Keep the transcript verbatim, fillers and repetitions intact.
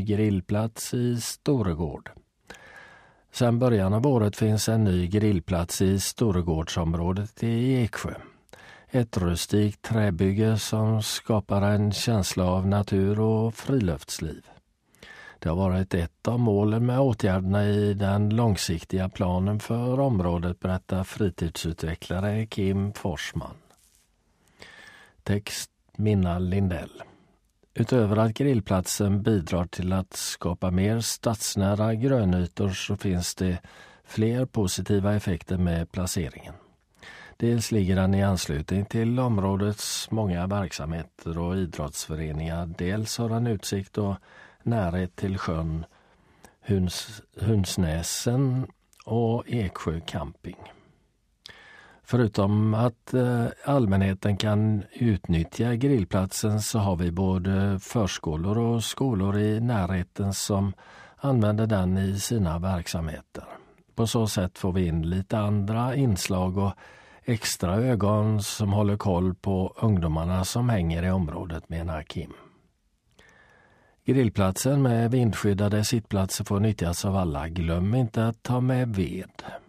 grillplats i Storegård. Sedan början av året finns en ny grillplats i Storegårdsområdet i Eksjö. Ett rustikt träbygge som skapar en känsla av natur och friluftsliv. Det har varit ett av målen med åtgärderna i den långsiktiga planen för området, berättar fritidsutvecklare Kim Forsman. Text Minna Lindell. Utöver att grillplatsen bidrar till att skapa mer stadsnära grönytor så finns det fler positiva effekter med placeringen. Dels ligger den i anslutning till områdets många verksamheter och idrottsföreningar. Dels har den utsikt och närhet till sjön Huns, Hunsnäsen och Eksjö camping. Förutom att eh, allmänheten kan utnyttja grillplatsen så har vi både förskolor och skolor i närheten som använder den i sina verksamheter. På så sätt får vi in lite andra inslag och extra ögon som håller koll på ungdomarna som hänger i området, menar Kim. Grillplatsen med vindskyddade sittplatser får nyttjas av alla. Glöm inte att ta med ved.